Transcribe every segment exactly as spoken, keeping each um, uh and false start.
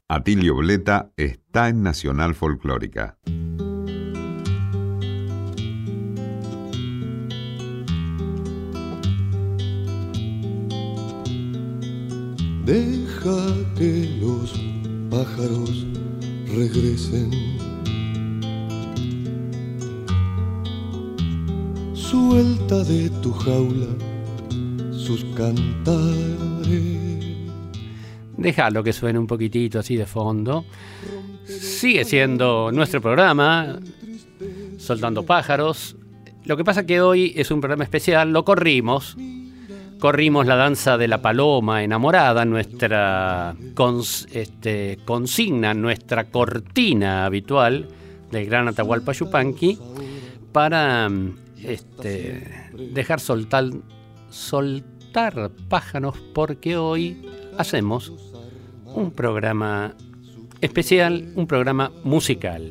Atilio Bleta está en Nacional Folclórica. Deja que los pájaros regresen. Suelta de tu jaula sus cantares. Déjalo que suene un poquitito así de fondo. Sigue siendo nuestro programa, Soltando Pájaros. Lo que pasa que hoy es un programa especial, lo corrimos. Corrimos la danza de la paloma enamorada, nuestra cons, este, consigna, nuestra cortina habitual del Gran Atahualpa Yupanqui, para este, dejar soltar, soltar pájaros, porque hoy hacemos un programa especial, un programa musical.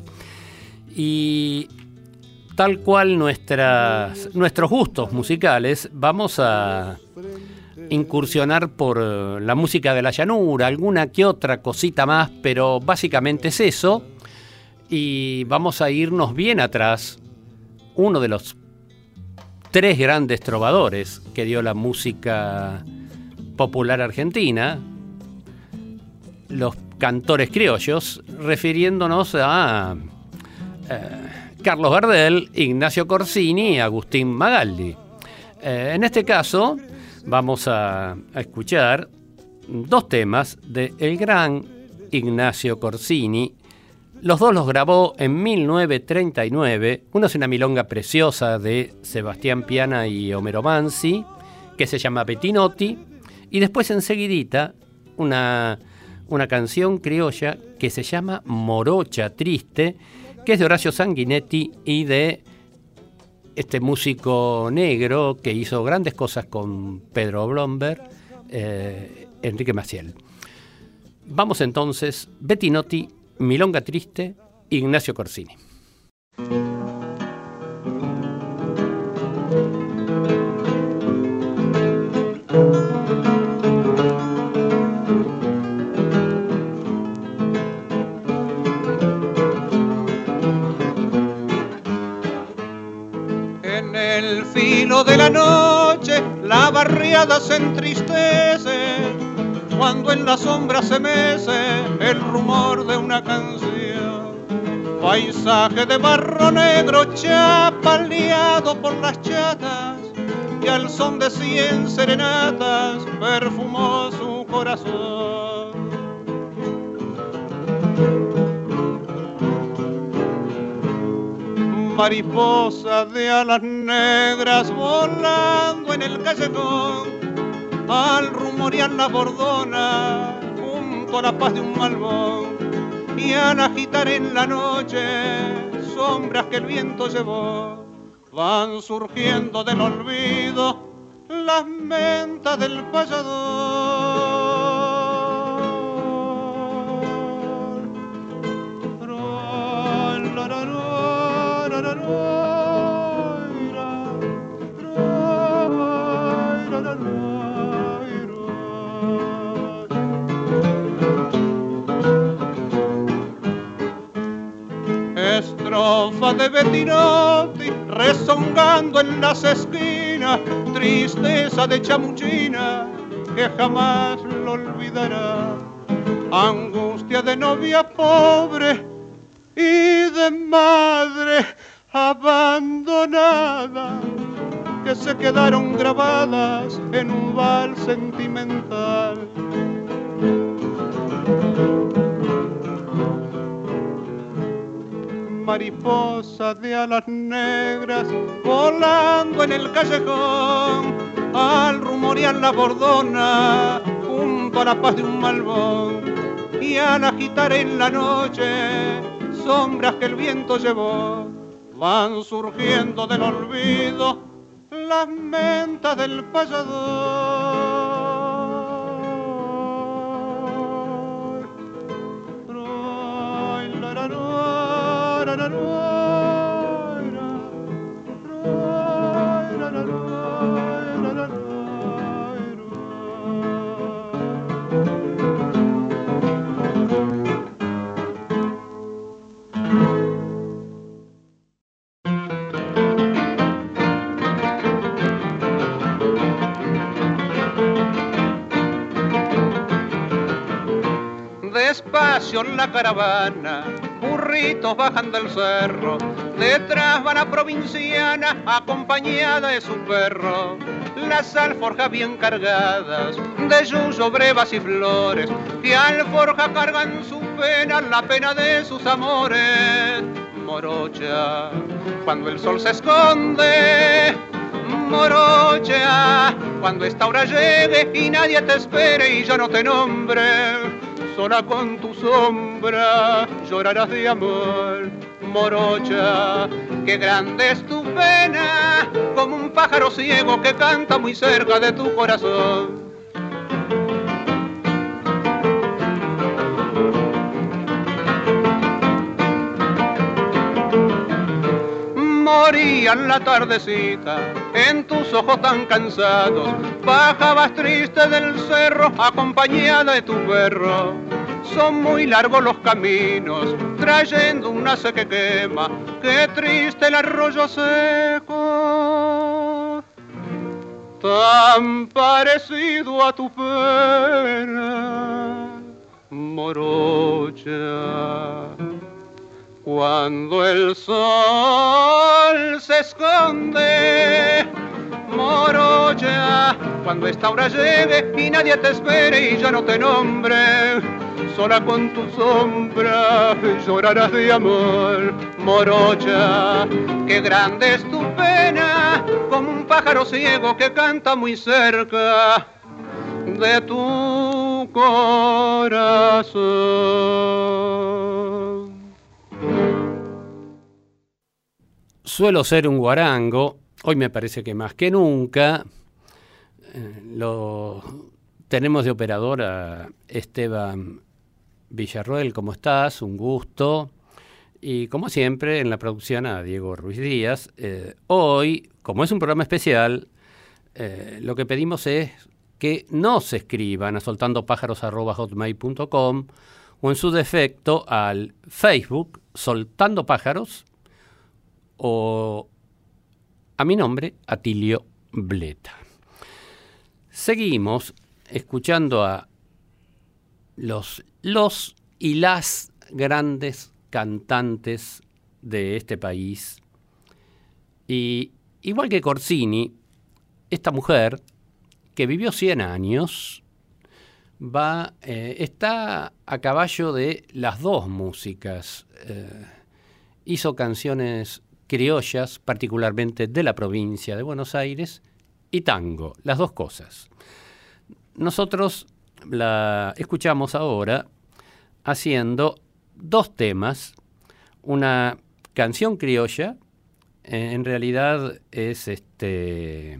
Y tal cual nuestras, nuestros gustos musicales, vamos a incursionar por la música de la llanura, alguna que otra cosita más, pero básicamente es eso. Y vamos a irnos bien atrás. Uno de los tres grandes trovadores que dio la música popular argentina, los cantores criollos, refiriéndonos a eh, Carlos Gardel, Ignacio Corsini y Agustín Magaldi. Eh, en este caso vamos a, a escuchar dos temas de el gran Ignacio Corsini. Los dos los grabó en mil novecientos treinta y nueve. Uno es una milonga preciosa de Sebastián Piana y Homero Mansi, que se llama Bettinotti. Y después enseguidita una, una canción criolla que se llama Morocha Triste, que es de Horacio Sanguinetti y de este músico negro que hizo grandes cosas con Pedro Blomberg, eh, Enrique Maciel. Vamos entonces, Bettinotti, Milonga Triste, Ignacio Corsini. De la noche la barriada se entristece cuando en la sombra se mece el rumor de una canción. Paisaje de barro negro chapaleado por las chatas y al son de cien serenatas perfumó su corazón. Mariposa de alas negras volando en el callejón, al rumorear la bordona junto a la paz de un malvón, y al agitar en la noche sombras que el viento llevó, van surgiendo del olvido las mentas del payador. Estrofa de Bettinotti rezongando en las esquinas, tristeza de chamuchina que jamás lo olvidará, angustia de novia pobre y de madre abandonada que se quedaron grabadas en un vals sentimental. Mariposa de alas negras volando en el callejón, al rumorear la bordona junto a la paz de un malvón, y al agitar en la noche sombras que el viento llevó, van surgiendo del olvido las mentas del payador. Despacio la caravana, burritos bajan del cerro, detrás va la provinciana acompañada de su perro. Las alforjas bien cargadas de yuyo, brevas y flores, que alforja cargan su pena, la pena de sus amores. Morocha, cuando el sol se esconde, morocha, cuando esta hora llegue y nadie te espere y yo no te nombre, sola con tu sombra llorarás de amor. Morocha, qué grande es tu pena, como un pájaro ciego que canta muy cerca de tu corazón. Moría en la tardecita, en tus ojos tan cansados, bajabas triste del cerro, acompañada de tu perro. Son muy largos los caminos, trayendo un hace que quema, qué triste el arroyo seco, tan parecido a tu pena, morocha. Cuando el sol se esconde, morocha, cuando esta hora llegue y nadie te espere y ya no te nombre, sola con tu sombra llorarás de amor. Morocha, qué grande es tu pena, como un pájaro ciego que canta muy cerca de tu corazón. Suelo ser un guarango, hoy me parece que más que nunca. Eh, lo tenemos de operador a Esteban Villarroel. ¿Cómo estás? Un gusto. Y como siempre, en la producción a Diego Ruiz Díaz. Eh, hoy, como es un programa especial, eh, lo que pedimos es que no se escriban a soltando pájaros arroba hotmail punto com o en su defecto al Facebook Soltando Pájaros o a mi nombre, Atilio Bleta. Seguimos escuchando a los, los y las grandes cantantes de este país. Y igual que Corsini, esta mujer que vivió cien años va, eh, está a caballo de las dos músicas. Eh, hizo canciones criollas, particularmente de la provincia de Buenos Aires, y tango, las dos cosas. Nosotros la escuchamos ahora haciendo dos temas, una canción criolla, eh, en realidad es este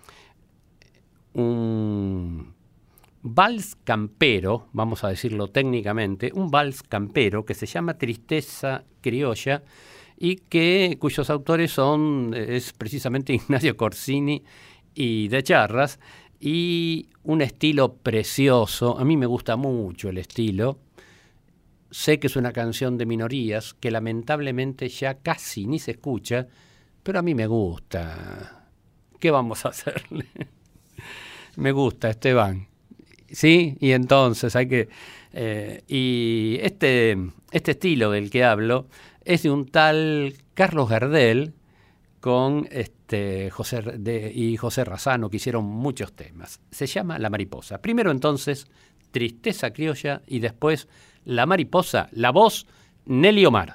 un vals campero, vamos a decirlo técnicamente, un vals campero que se llama Tristeza Criolla, y que cuyos autores son es precisamente Ignacio Corsini y De Charras, y un estilo precioso. A mí me gusta mucho el estilo. Sé que es una canción de minorías que lamentablemente ya casi ni se escucha, pero a mí me gusta. ¿Qué vamos a hacerle? Me gusta, Esteban. ¿Sí? Y entonces hay que... Eh, y este, este estilo del que hablo es de un tal Carlos Gardel con este José de, y José Razzano, que hicieron muchos temas. Se llama La Mariposa. Primero entonces Tristeza Criolla y después La Mariposa, la voz Nelly Omar.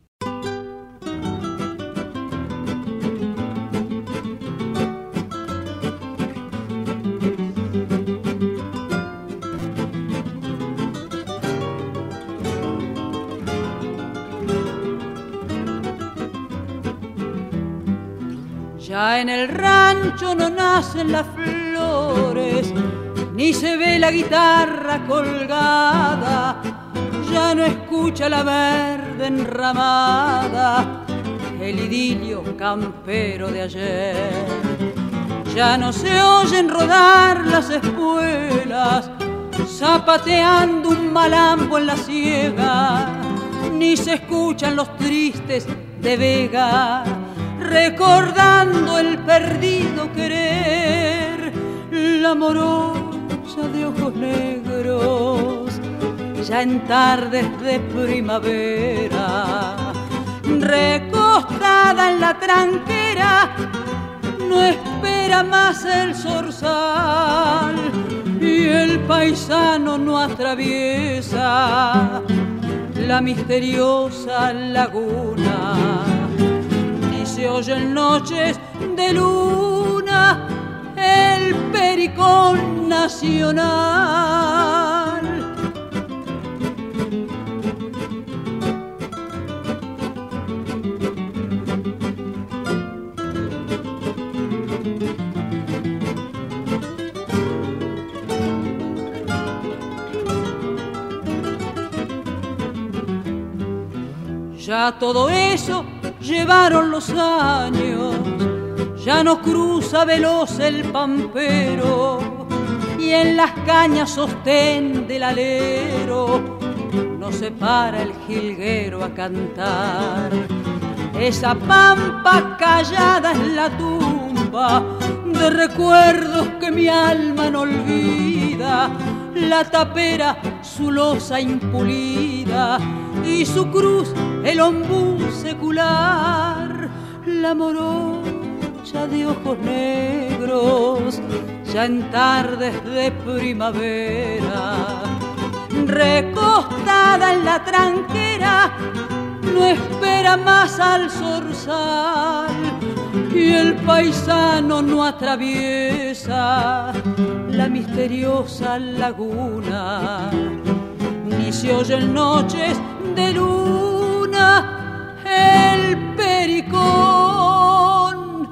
Ya en el rancho no nacen las flores, ni se ve la guitarra colgada, ya no escucha la verde enramada, el idilio campero de ayer. Ya no se oyen rodar las espuelas, zapateando un malambo en la siega, ni se escuchan los tristes de Vega, recordando el perdido querer. La morocha de ojos negros ya en tardes de primavera. Recostada en la tranquera, no espera más el zorzal y el paisano no atraviesa la misteriosa laguna, ni se oyen noches de luna el pericón nacional. Ya todo eso llevaron los años, ya no cruza veloz el pampero y en las cañas sostén del alero no se para el jilguero a cantar. Esa pampa callada es la tumba de recuerdos que mi alma no olvida, la tapera su losa impulida y su cruz el ombú secular, la morocha de ojos negros, ya en tardes de primavera. Recostada en la tranquera, no espera más al zorzal y el paisano no atraviesa la misteriosa laguna, ni se oyen noches de luna el pericón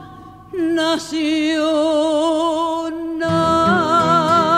nacional.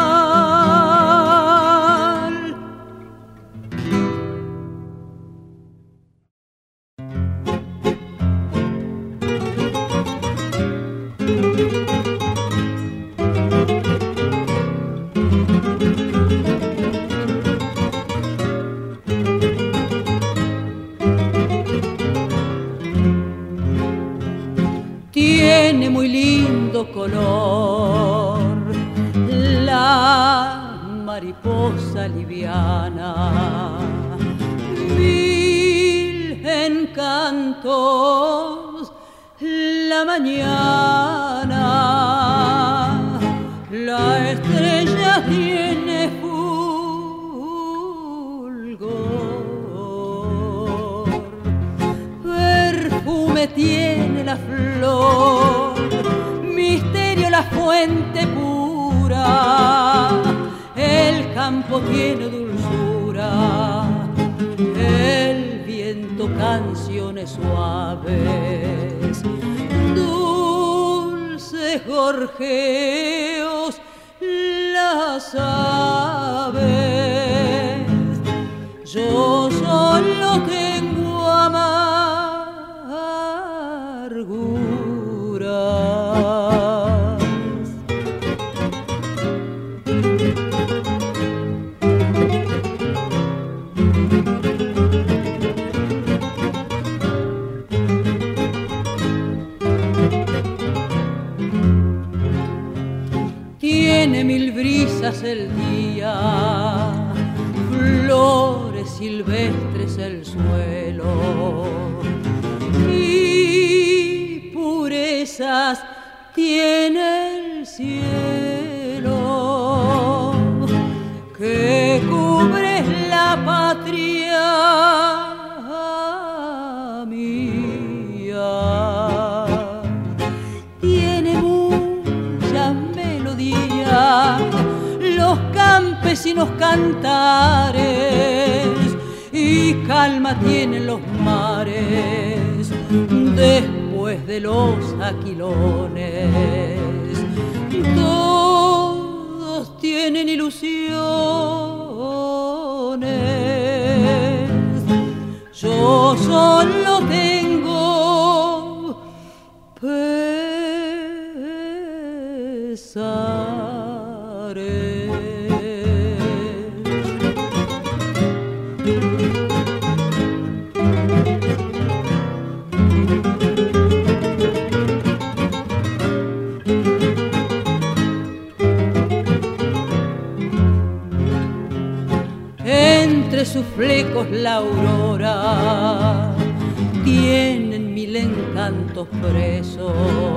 Tiene muy lindo color la mariposa liviana, mil encantos la mañana, la estrella tiene fulgor, perfume tiene la flor, misterio la fuente pura, el campo tiene dulzura, el viento canciones suaves, dulces gorjeos las aves. Yo solo tengo amarguras. Tiene mil brisas el día, flores silvestres el suelo, y purezas tiene el cielo, que cubre la patria mía. Tiene mucha melodía los campesinos cantares, y calma tienen los mares después de los aquilones. Todos tienen ilusiones, yo solo tengo pesares. flecos la aurora, tienen mil encantos presos,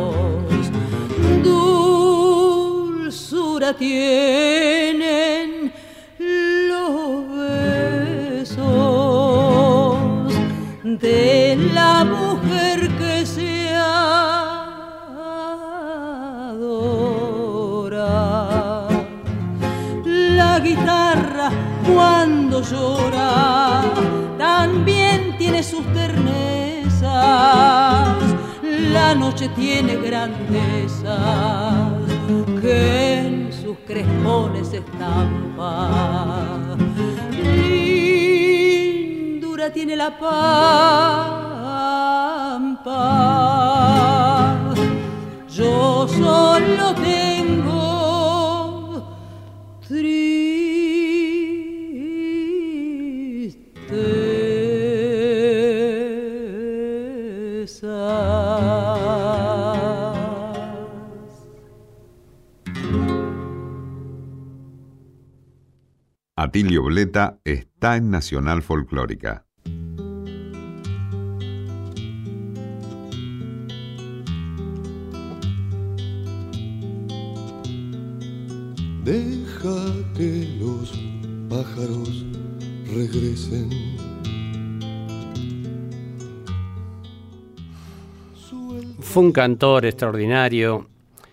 dulzura tienen los besos de la mujer que se adora. La guitarra cuando llora también tiene sus ternezas, la noche tiene grandezas que en sus crespones estampa. Lindura tiene la pampa, yo solo tengo tristeza. Atilio Bleta está en Nacional Folclórica. Deja que los pájaros regresen. Fue un cantor extraordinario.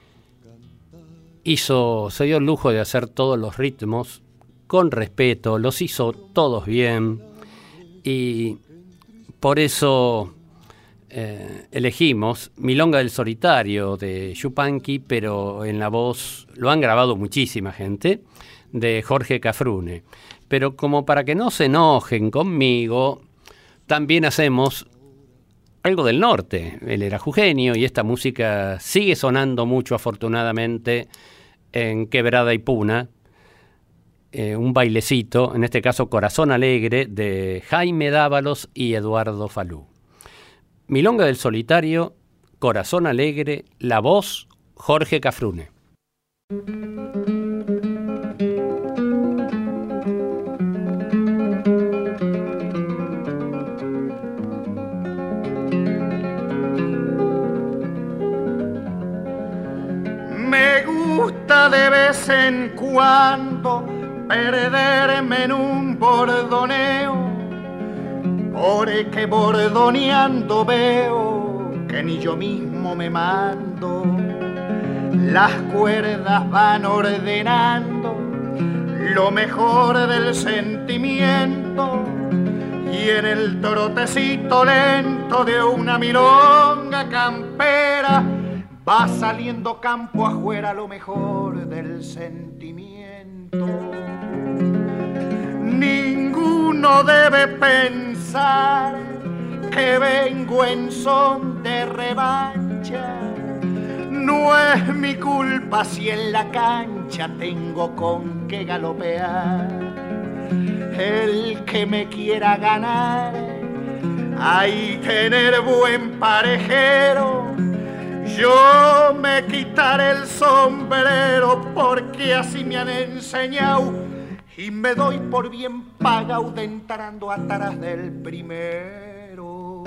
Hizo, se dio el lujo de hacer todos los ritmos con respeto, los hizo todos bien y por eso eh, elegimos Milonga del Solitario de Yupanqui, pero en la voz lo han grabado muchísima gente, de Jorge Cafrune. Pero como para que no se enojen conmigo, también hacemos algo del norte. Él era jujeño y esta música sigue sonando mucho, afortunadamente, en Quebrada y Puna. Eh, un bailecito, en este caso Corazón Alegre, de Jaime Dávalos y Eduardo Falú. Milonga del Solitario, Corazón Alegre, la voz Jorge Cafrune. Me gusta de vez en cuando perderme en un bordoneo, porque bordoneando veo que ni yo mismo me mando. Las cuerdas van ordenando lo mejor del sentimiento y en el trotecito lento de una milonga campera va saliendo campo afuera lo mejor del sentimiento. Ninguno debe pensar que vengo en son de revancha. No es mi culpa si en la cancha tengo con qué galopear. El que me quiera ganar, hay tener buen parejero. Yo me quitaré el sombrero porque así me han enseñado y me doy por bien pagado de entrando atrás del primero.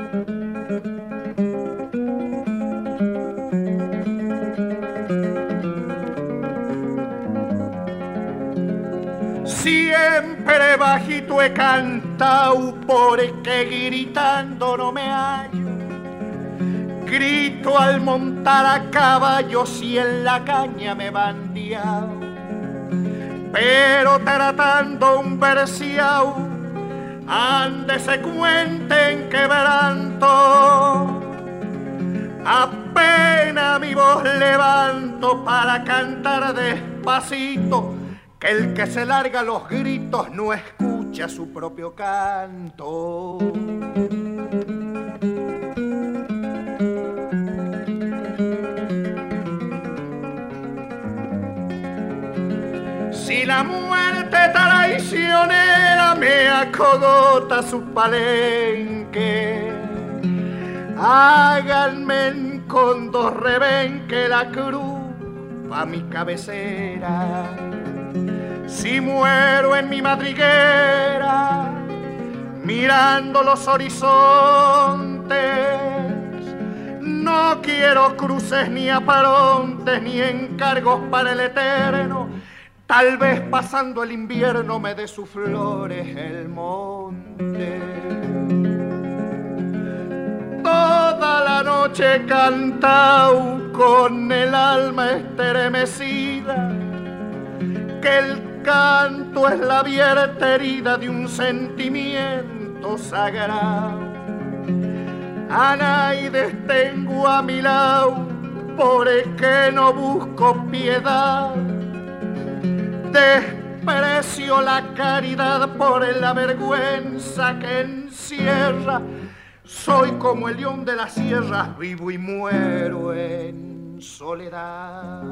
Siempre bajito he cantado porque gritando no me hallo. Grito al montar a caballo si en la caña me bandeado, pero tratando un verseao, ande se cuenten quebranto. Apenas mi voz levanto para cantar despacito, que el que se larga los gritos no escucha su propio canto. Si la muerte traicionera me acogota su palenque, háganme con dos rebenques la cruz pa' mi cabecera. Si muero en mi madriguera, mirando los horizontes, no quiero cruces ni aparontes, ni encargos para el eterno. Tal vez pasando el invierno me dé sus flores el monte. Toda la noche he cantao con el alma estremecida, que el canto es la abierta herida de un sentimiento sagrado. A nadie tengo a mi lado, por el que no busco piedad. Desprecio la caridad por la vergüenza que encierra. Soy como el león de las sierras, vivo y muero en soledad.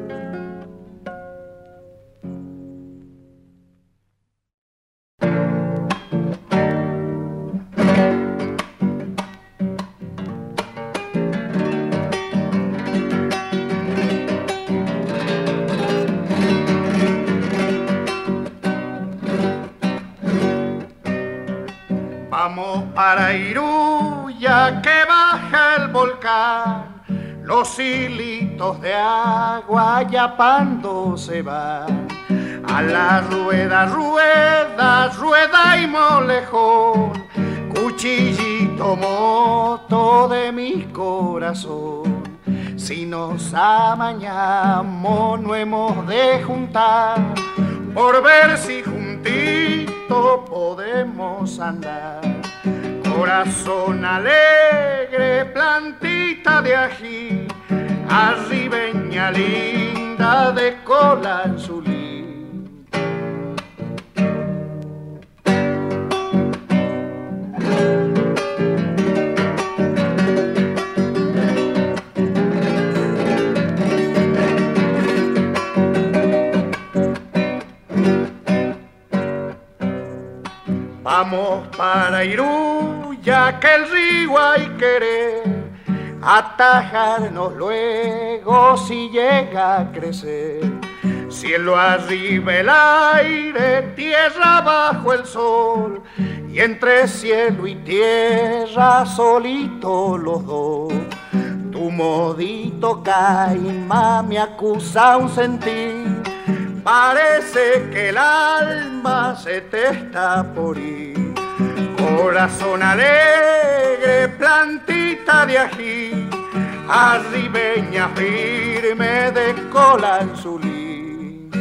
Vamos para Iruya que baja el volcán, los hilitos de agua yapando se van. A la rueda, rueda, rueda y molejón, cuchillito moto de mi corazón. Si nos amañamos no hemos de juntar, por ver si juntito podemos andar. Corazón alegre, plantita de ají, arribeña linda de cola anzulí. Vamos para Iruya que el río hay querer atajarnos luego si llega a crecer. Cielo arriba el aire, tierra abajo el sol, y entre cielo y tierra solitos los dos. Tu modito caima me acusa un sentir, parece que el alma se te está por ir. Corazón alegre, plantita de ají, arribeña firme de cola anzulí.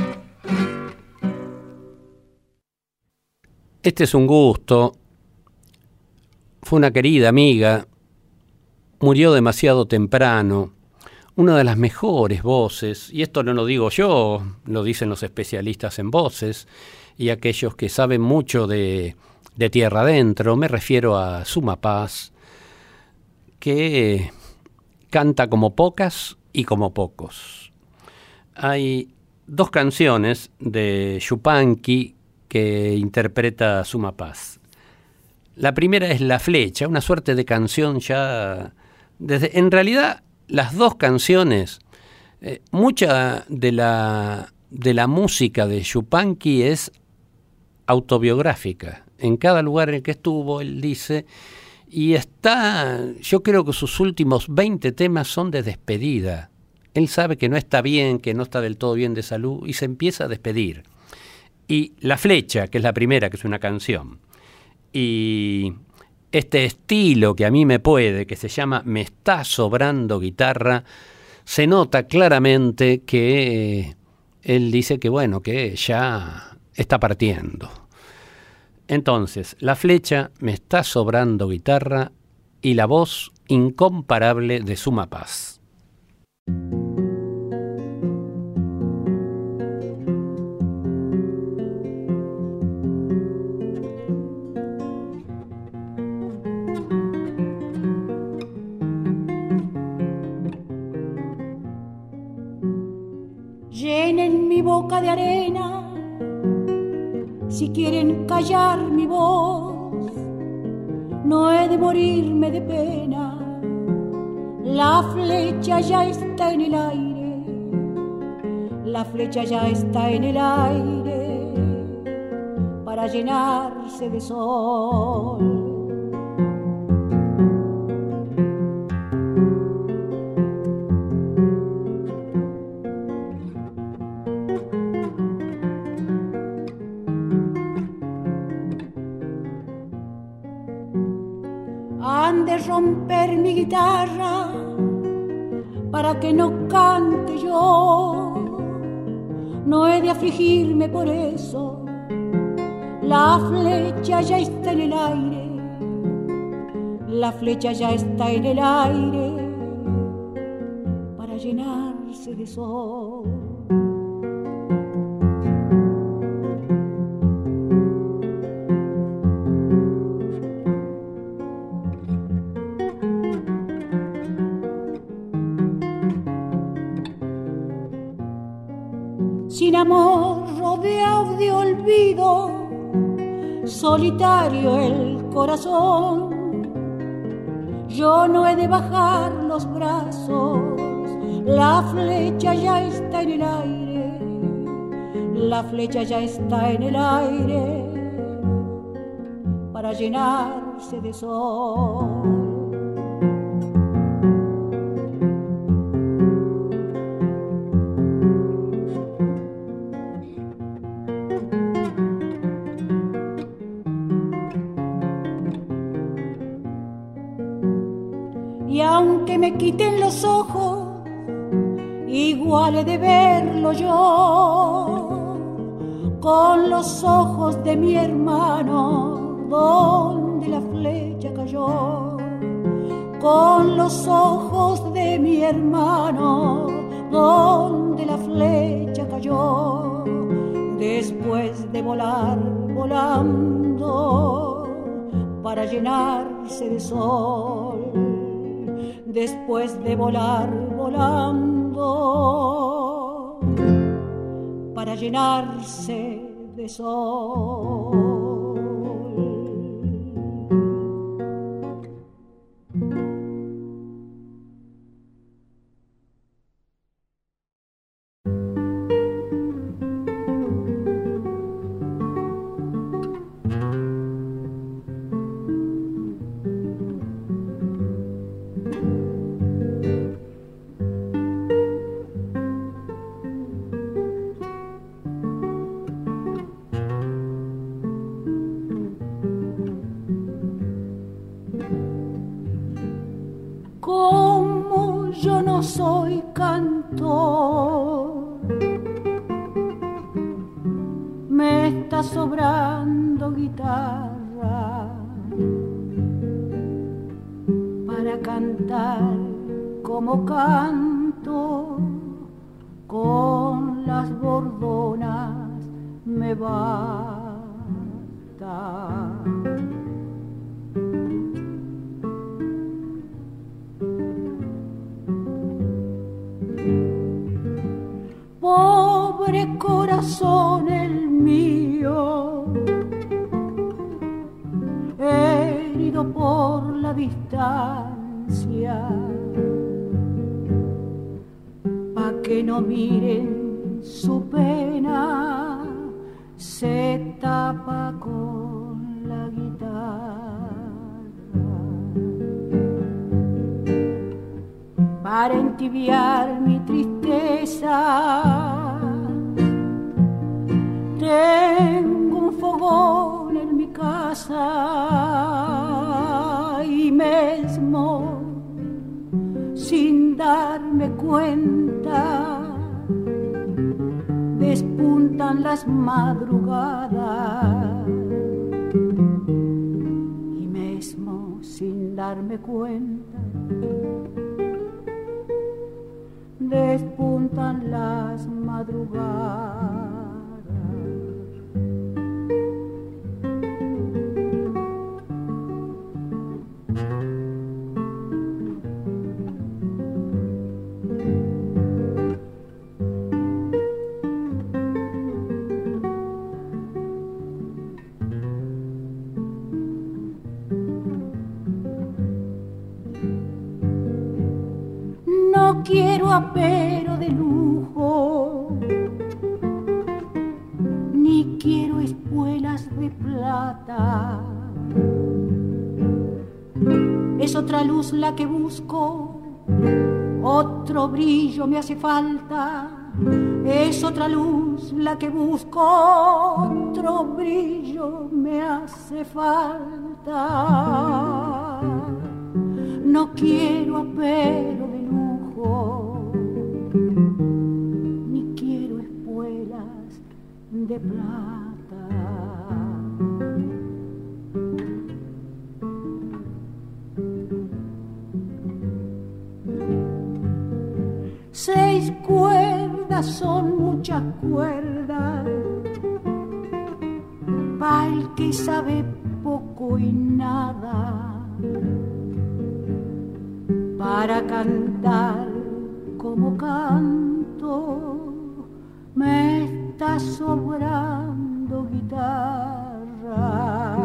Este es un gusto. Fue una querida amiga. Murió demasiado temprano. Una de las mejores voces, y esto no lo digo yo, lo dicen los especialistas en voces y aquellos que saben mucho de, de tierra adentro. Me refiero a Suma Paz, que canta como pocas y como pocos. Hay dos canciones de Yupanqui que interpreta Suma Paz. La primera es La Flecha, una suerte de canción ya desde, en realidad las dos canciones, eh, mucha de la, de la música de Yupanqui es autobiográfica. En cada lugar en el que estuvo, él dice, y está, yo creo que sus últimos veinte temas son de despedida. Él sabe que no está bien, que no está del todo bien de salud, y se empieza a despedir. Y La Flecha, que es la primera, que es una canción, y este estilo que a mí me puede, que se llama Me está sobrando guitarra, se nota claramente que eh, él dice que bueno, que ya está partiendo. Entonces, La Flecha, Me está sobrando guitarra y la voz incomparable de Suma Paz. Llenen mi boca de arena si quieren callar mi voz. No he de morirme de pena, la flecha ya está en el aire, La flecha ya está en el aire para llenarse de sol. Han de romper mi guitarra para que no cante yo. No he de afligirme por eso. La flecha ya está en el aire. La flecha ya está en el aire para llenarse de sol. Sin amor, rodeado de olvido, solitario el corazón. Yo no he de bajar los brazos, la flecha ya está en el aire, la flecha ya está en el aire para llenarse de sol. Y aunque me quiten los ojos, igual he de verlo yo, con los ojos de mi hermano, donde la flecha cayó. Con los ojos de mi hermano, donde la flecha cayó. Después de volar, volando, para llenarse de sol. Después de volar, volando, para llenarse de sol. Soy cantor, me está sobrando guitarra para cantar como canto, con las bordonas me basta. Pobre corazón el mío, herido por la distancia, pa' que no miren su pena, se tapa con la guitarra. Para entibiar mi tristeza, tengo un fogón en mi casa y mesmo sin darme cuenta despuntan las madrugadas y mesmo sin darme cuenta despuntan las madrugadas. No quiero apero de lujo, plata. Es otra luz la que busco, otro brillo me hace falta. Es otra luz la que busco, otro brillo me hace falta. No quiero apero de lujo, ni quiero espuelas de plata. Seis cuerdas son muchas cuerdas para el que sabe poco y nada, para cantar como canto me está sobrando guitarra.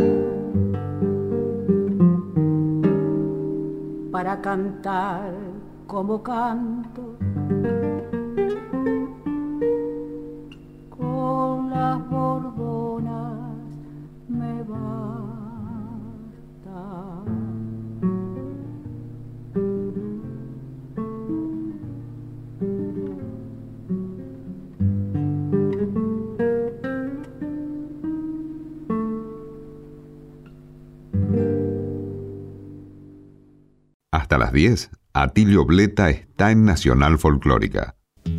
Para cantar como canto con las bordonas me basta. Hasta las diez, Atilio Bleta está en Nacional Folclórica.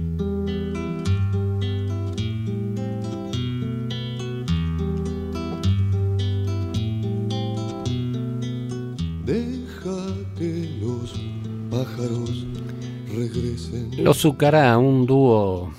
Deja que los pájaros regresen. Los Zucará, un dúo.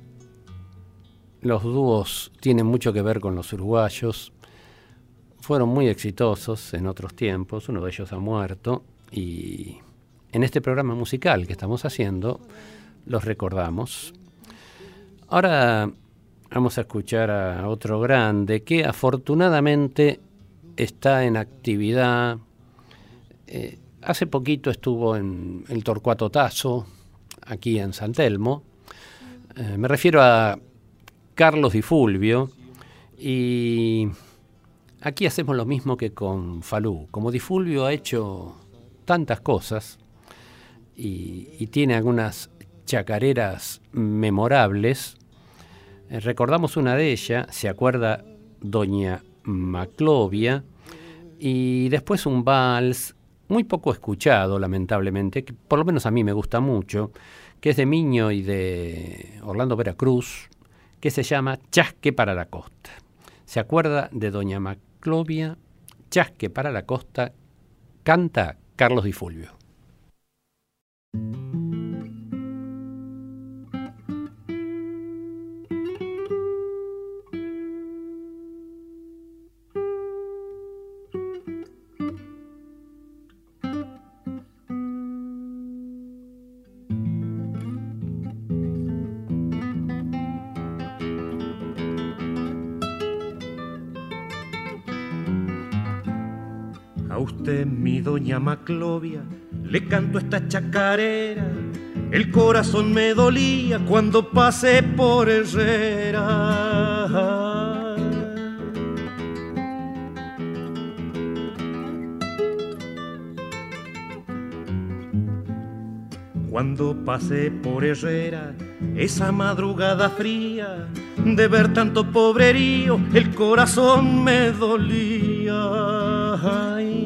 Los dúos tienen mucho que ver con los uruguayos. Fueron muy exitosos en otros tiempos, uno de ellos ha muerto, y en este programa musical que estamos haciendo los recordamos. Ahora vamos a escuchar a otro grande que afortunadamente está en actividad. Eh, hace poquito estuvo en el Torcuato Tasso, aquí en San Telmo. Eh, me refiero a Carlos Di Fulvio, y aquí hacemos lo mismo que con Falú. Como Di Fulvio ha hecho tantas cosas y, y tiene algunas chacareras memorables, eh, recordamos una de ellas, se acuerda Doña Maclovia, y después un vals muy poco escuchado, lamentablemente, que por lo menos a mí me gusta mucho, que es de Miño y de Orlando Veracruz, que se llama Chasque para la Costa. ¿Se acuerda de Doña Maclovia? Chasque para la Costa, canta Carlos Di Fulvio. A usted, mi doña Maclovia, le canto esta chacarera. El corazón me dolía cuando pasé por Herrera. Cuando pasé por Herrera, esa madrugada fría, de ver tanto pobrerío, el corazón me dolía. Ay.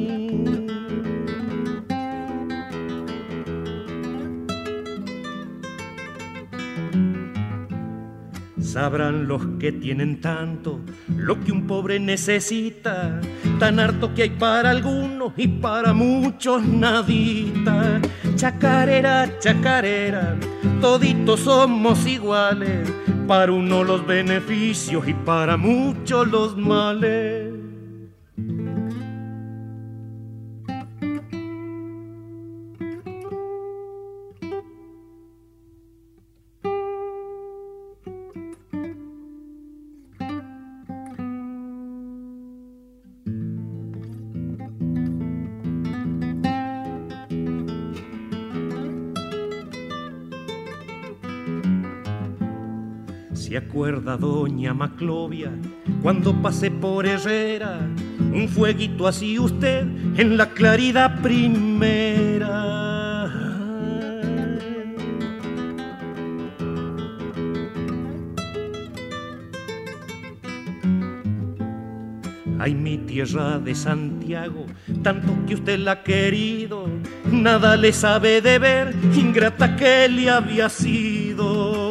Sabrán los que tienen tanto lo que un pobre necesita, tan harto que hay para algunos y para muchos nadita. Chacarera, chacarera, toditos somos iguales, para uno los beneficios y para muchos los males. Si ¿Se acuerda doña Maclovia cuando pasé por Herrera? Un fueguito así usted en la claridad primera. Ay, mi tierra de Santiago, tanto que usted la ha querido, nada le sabe de ver, ingrata que le había sido.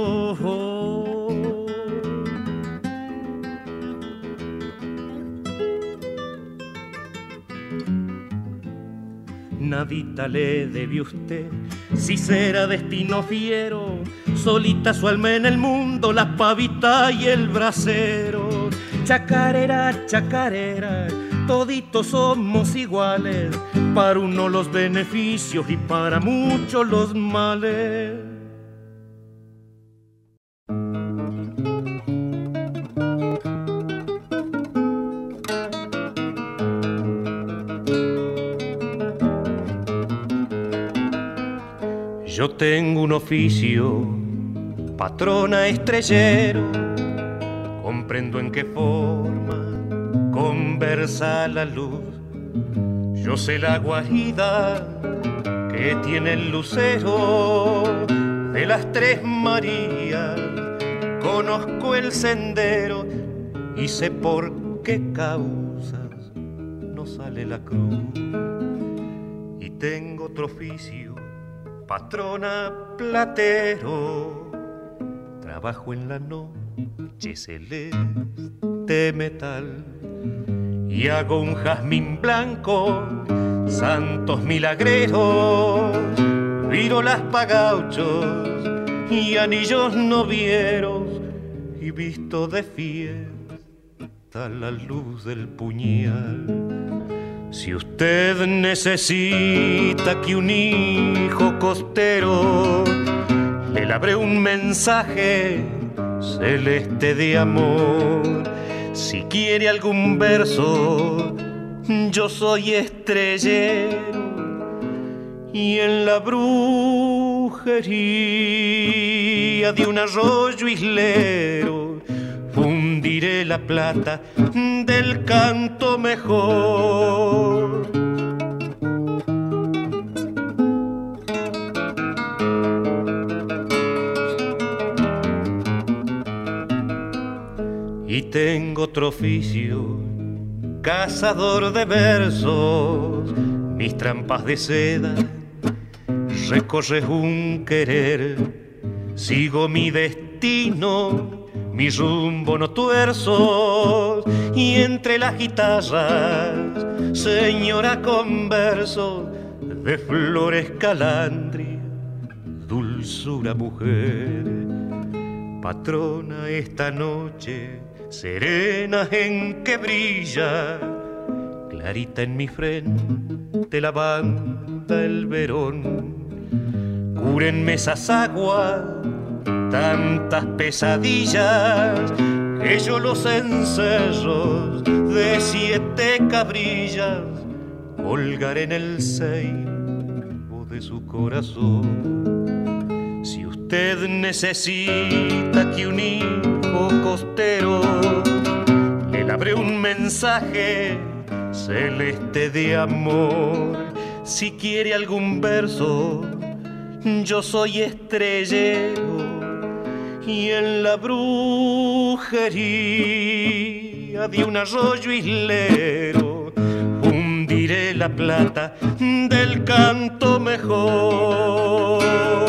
Nadita le debe usted, si será destino fiero, solita su alma en el mundo, la pavita y el brasero. Chacarera, chacarera, toditos somos iguales, para uno los beneficios y para muchos los males. Yo tengo un oficio, patrona estrellero, comprendo en qué forma conversa la luz. Yo sé la guarida que tiene el lucero de las Tres Marías, conozco el sendero y sé por qué causas no sale la cruz. Y tengo otro oficio, patrona platero, trabajo en la noche celeste metal y hago un jazmín blanco, santos milagreros, virolas pa' gauchos y anillos novieros, y visto de fiesta la luz del puñal. Si usted necesita que un hijo costero le labre un mensaje celeste de amor, si quiere algún verso, yo soy estrellero, y en la brujería de un arroyo islero fundiré la plata del canto mejor. Y tengo otro oficio, cazador de versos, mis trampas de seda, recorre un querer, sigo mi destino, mi rumbo no tuerzo, y entre las guitarras, señora con versos de flores calandria, dulzura mujer, patrona esta noche serena en que brilla, clarita en mi frente la banda el verón, cúrenme esas aguas tantas pesadillas, que yo los encerros de siete cabrillas colgaré en el ceibo de su corazón. Si usted necesita que un hijo costero le labre un mensaje celeste de amor, si quiere algún verso, yo soy estrellero, y en la brujería de un arroyo islero fundiré la plata del canto mejor.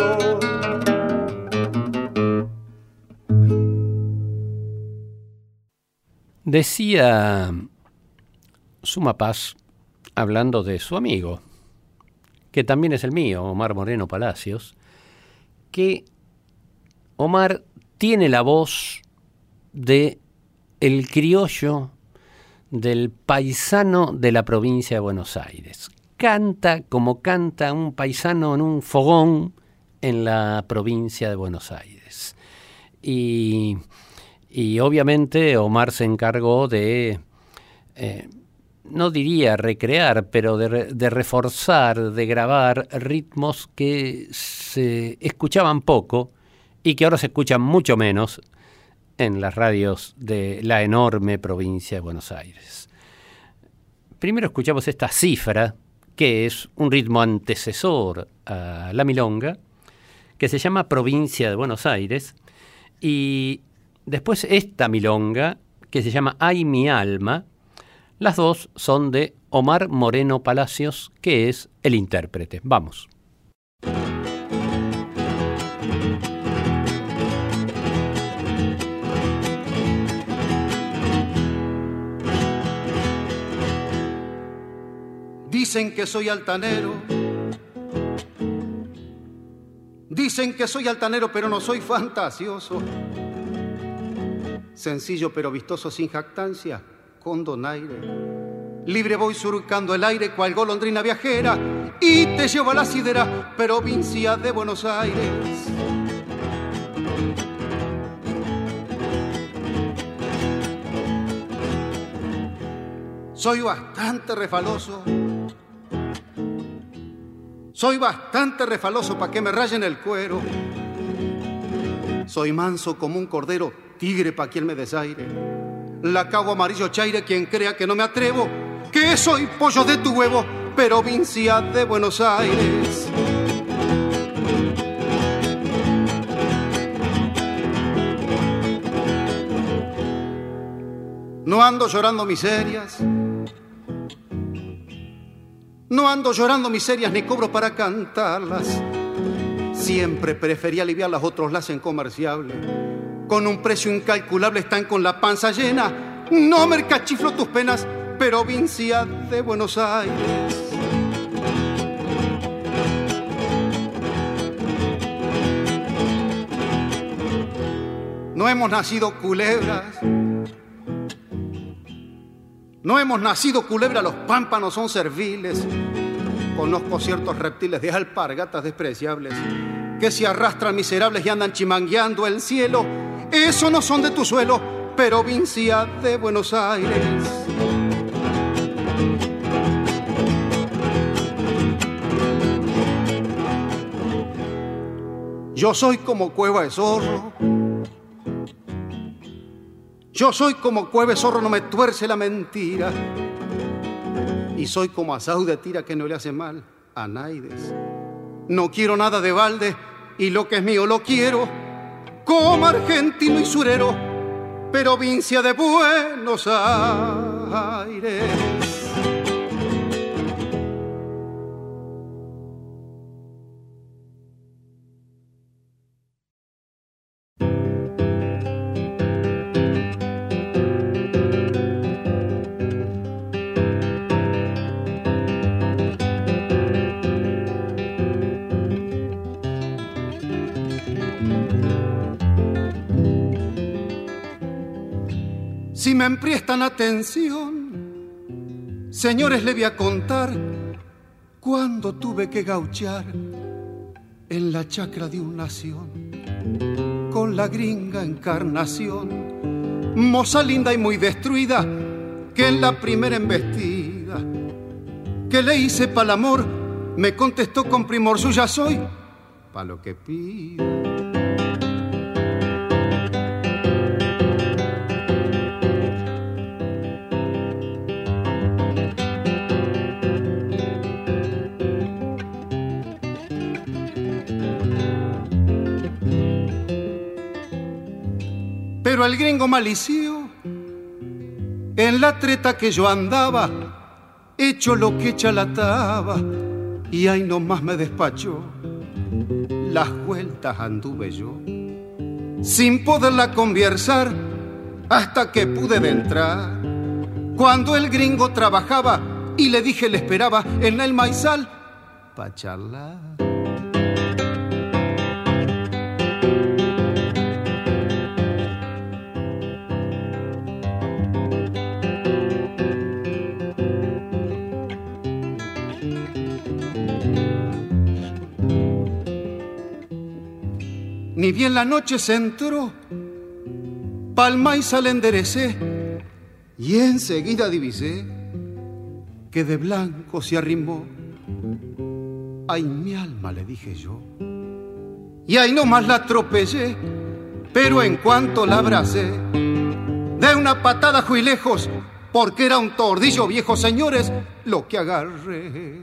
Decía Suma Paz, hablando de su amigo, que también es el mío, Omar Moreno Palacios, que Omar tiene la voz de el criollo, del paisano de la provincia de Buenos Aires. Canta como canta un paisano en un fogón en la provincia de Buenos Aires. Y, y obviamente Omar se encargó de, eh, no diría recrear, pero de, de reforzar, de grabar ritmos que se escuchaban poco y que ahora se escuchan mucho menos en las radios de la enorme provincia de Buenos Aires. Primero escuchamos esta cifra, que es un ritmo antecesor a la milonga, que se llama Provincia de Buenos Aires, y después esta milonga, que se llama Ay mi alma. Las dos son de Omar Moreno Palacios, que es el intérprete. Vamos. Dicen que soy altanero, dicen que soy altanero, pero no soy fantasioso. Sencillo pero vistoso, sin jactancia, con donaire. Libre voy surcando el aire cual golondrina viajera y te llevo a la sidera, provincia de Buenos Aires. Soy bastante refaloso, soy bastante refaloso pa' que me rayen el cuero. Soy manso como un cordero, tigre pa' quien me desaire. La cago amarillo chaire, quien crea que no me atrevo, que soy pollo de tu huevo, provincia de Buenos Aires. No ando llorando miserias, no ando llorando miserias ni cobro para cantarlas. Siempre preferí aliviarlas, otros las hacen comerciables. Con un precio incalculable están con la panza llena. No mercachiflo tus penas, provincia de Buenos Aires. No hemos nacido culebras, no hemos nacido culebras, los pámpanos son serviles. Conozco ciertos reptiles de alpargatas despreciables que se arrastran miserables y andan chimangueando el cielo. Eso no son de tu suelo, provincia de Buenos Aires. Yo soy como cueva de zorro, yo soy como cueva de zorro, no me tuerce la mentira. Y soy como asau de tira que no le hace mal a naides. No quiero nada de balde y lo que es mío lo quiero, como argentino y surero, provincia de Buenos Aires. Si me prestan atención, señores, le voy a contar cuando tuve que gauchar en la chacra de una nación con la gringa Encarnación, moza linda y muy destruida, que en la primera embestida que le hice pa'l amor me contestó con primor: suya soy pa' lo que pido. Pero el gringo malició, en la treta que yo andaba, hecho lo que echa la taba, y ahí nomás me despachó. Las vueltas anduve yo, sin poderla conversar, hasta que pude de entrar. Cuando el gringo trabajaba, y le dije le esperaba en el maizal pa' charlar. Ni bien la noche se entró, pa'l maizal enderecé, y enseguida divisé que de blanco se arrimó. Ay, mi alma, le dije yo, y ahí nomás la atropellé, pero en cuanto la abracé, de una patada fui lejos, porque era un tordillo viejo, señores, lo que agarré.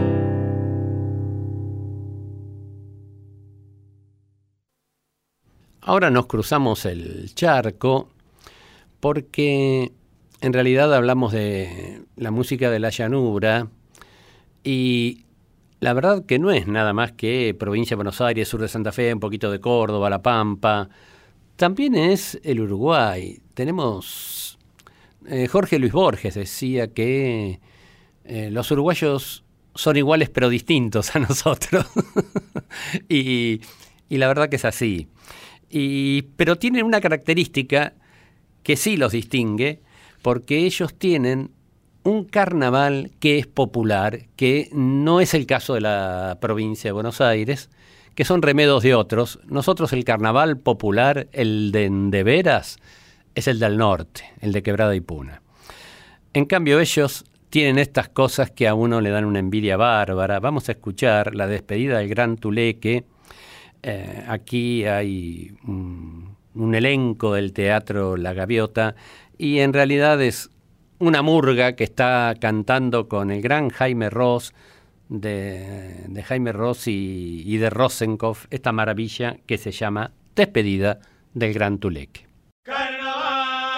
Ahora nos cruzamos el charco porque en realidad hablamos de la música de la llanura y la verdad que no es nada más que provincia de Buenos Aires, sur de Santa Fe, un poquito de Córdoba, La Pampa. También es el Uruguay. Tenemos... Eh, Jorge Luis Borges decía que eh, los uruguayos son iguales pero distintos a nosotros. y, y la verdad que es así. Y, pero tienen una característica que sí los distingue, porque ellos tienen un carnaval que es popular, que no es el caso de la provincia de Buenos Aires, que son remedos de otros. Nosotros el carnaval popular, el de, de veras, es el del norte, el de Quebrada y Puna. En cambio ellos tienen estas cosas que a uno le dan una envidia bárbara. Vamos a escuchar la despedida del Gran Tuleque. Eh, aquí hay un, un elenco del Teatro La Gaviota y en realidad es una murga que está cantando con el gran Jaime Ross, de, de Jaime Ross y, y de Rosenkopf, esta maravilla que se llama Despedida del Gran Tuleque. Carnaval,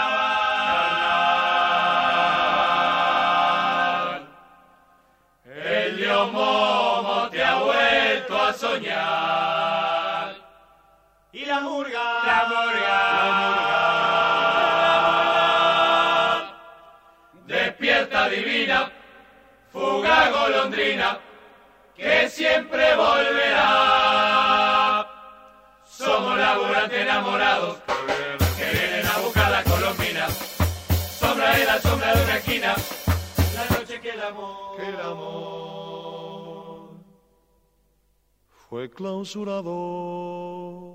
carnaval, el dios Momo te ha vuelto a soñar. Y la murga, la murga, la murga, despierta divina, fuga golondrina, que siempre volverá. Somos laburantes enamorados, que vienen a buscar la colombina, sombra en la sombra de una esquina, la noche que el amor, que el amor fue clausurado.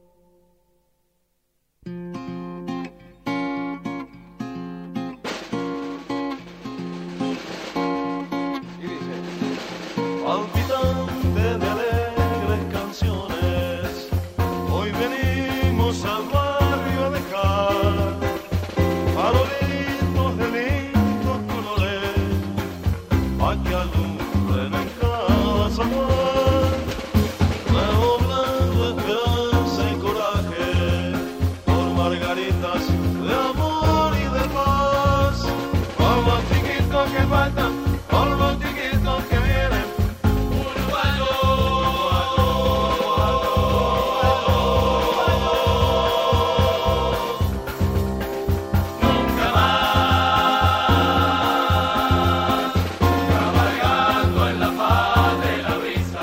Palpitante de alegres canciones, hoy venimos al barrio a dejar farolitos de lindos colores, pa' que alumbren en cada zaguán, redoblando esperanza y coraje, por margaritas de amor y de paz, por los chiquitos que faltan, por los chiquitos que vienen. cabalgando en la paz de la brisa.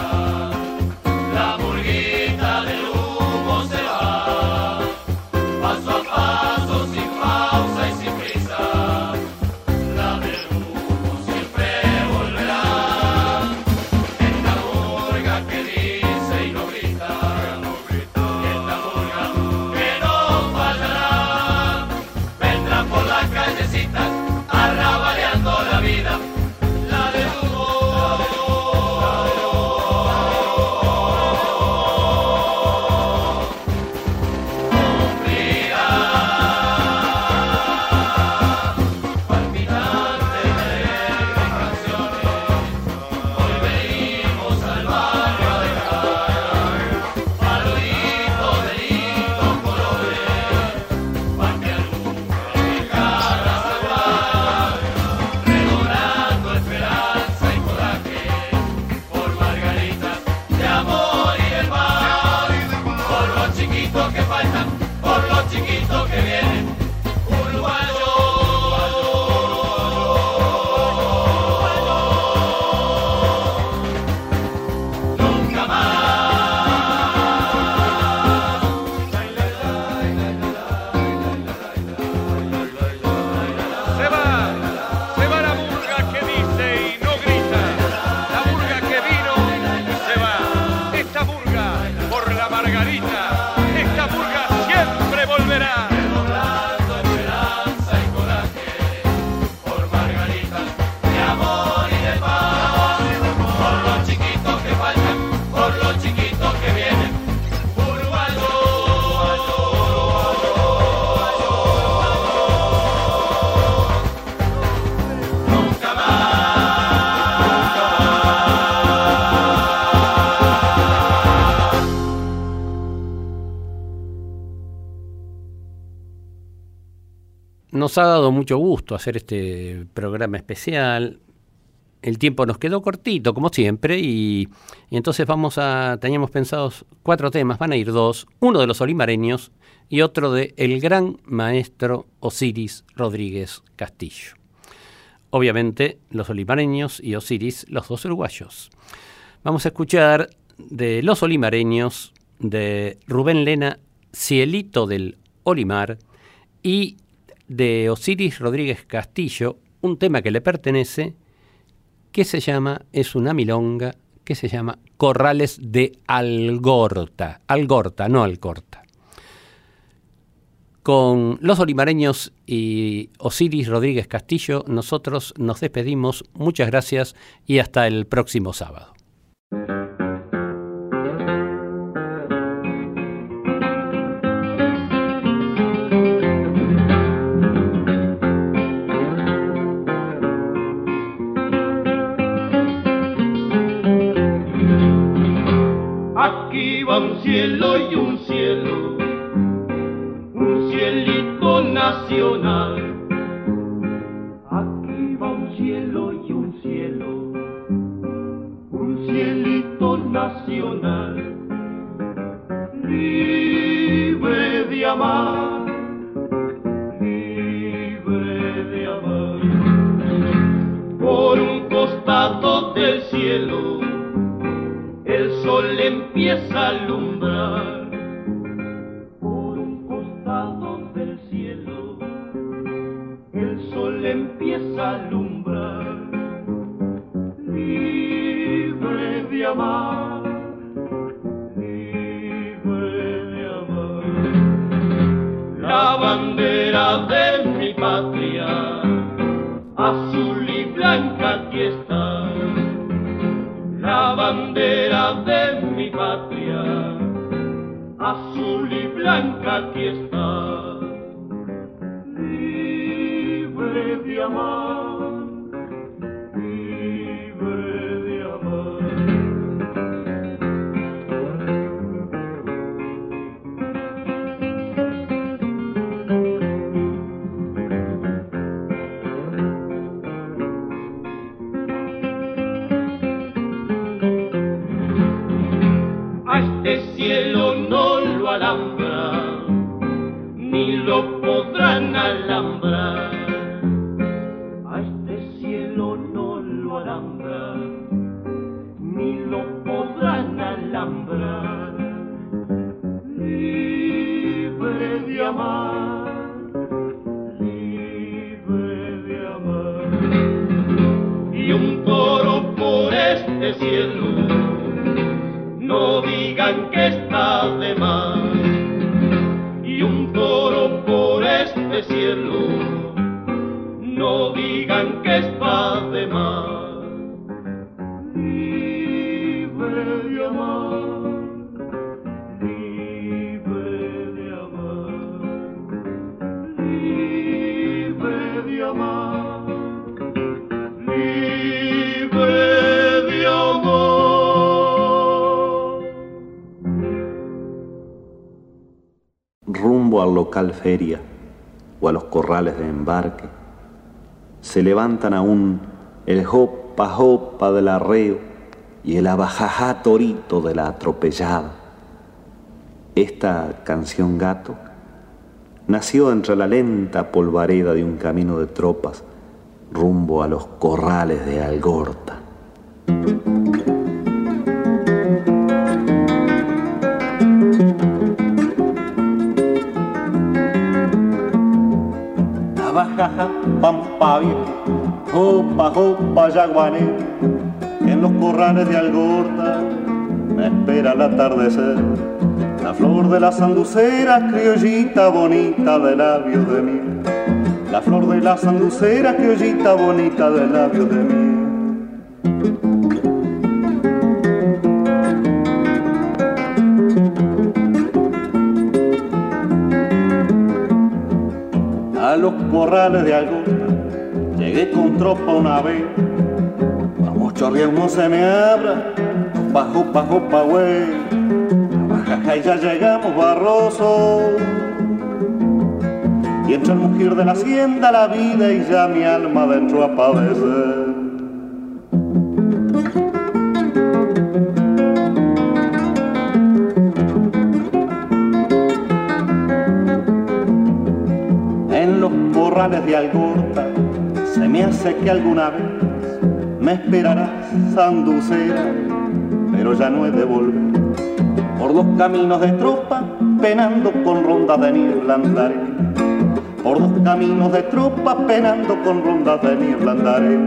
Nos ha dado mucho gusto hacer este programa especial. El tiempo nos quedó cortito, como siempre, y, y entonces vamos a, teníamos pensados cuatro temas, van a ir dos, uno de los olimareños y otro de el gran maestro Osiris Rodríguez Castillo. Obviamente, los olimareños y Osiris, los dos uruguayos. Vamos a escuchar de los olimareños, de Rubén Lena, Cielito del Olimar, y de Osiris Rodríguez Castillo, un tema que le pertenece, que se llama, es una milonga, que se llama Corrales de Algorta. Algorta, no Alcorta. Con los olimareños y Osiris Rodríguez Castillo, nosotros nos despedimos. Muchas gracias y hasta el próximo sábado. Aquí va un cielo y un cielo, un cielito nacional. Aquí va un cielo y un cielo, un cielito nacional. Libre de amar, libre de amar. Por un costado del cielo el sol empieza a alumbrar. Por un costado del cielo el sol empieza a alumbrar. Libre de amar, libre de amar. La bandera de mi patria, azul y blanca, aquí está. La bandera de mi patria, azul y blanca, aquí está. Libre de amar, libre de amar. Este cielo no lo alambra, ni lo podrán alambrar. A este cielo no lo alambra, ni lo podrán alambrar. Libre de amar, libre de amar. Y un toro por este cielo, no digan que está de más. Y un toro por este cielo, no digan que está de más. Libre de amar, libre de amar, libre de amar, libre de amar. Rumbo al local feria o a los corrales de embarque, se levantan aún el jopa jopa del arreo y el abajajá torito de la atropellada. Esta canción gato nació entre la lenta polvareda de un camino de tropas rumbo a los corrales de Algorta. Abajaja, pampa vieja, jopa, jopa, yaguané, en los corrales de Algorta me espera el atardecer. La flor de la sanducera, criollita bonita de labios de miel. La flor de la sanducera, criollita bonita de labios de miel. A los corrales de Algorta llegué con tropa una vez. Vamos chorrear, no se me abra, jopa, jopa, jopa, güey. Abajaja y ya llegamos, Barroso. y entre el mugir de la hacienda la vida y ya mi alma dentro a padecer. En los corrales de Algorta se me hace que alguna vez me esperarás, sanducera, pero ya no he de volver. Por dos caminos de tropa, penando con rondas de niebla andaré. Por dos caminos de tropa, penando con rondas de niebla andaré.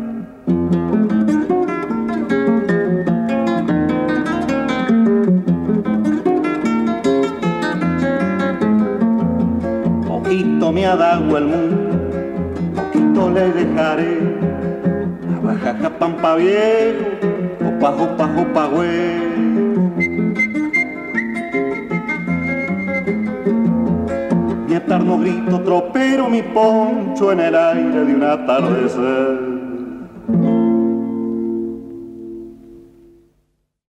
Poquito me ha dado el mundo, poquito le dejaré. Abajaja pampa viejo, opa opa opa güey. Mi eterno grito tropero, mi poncho en el aire de un atardecer.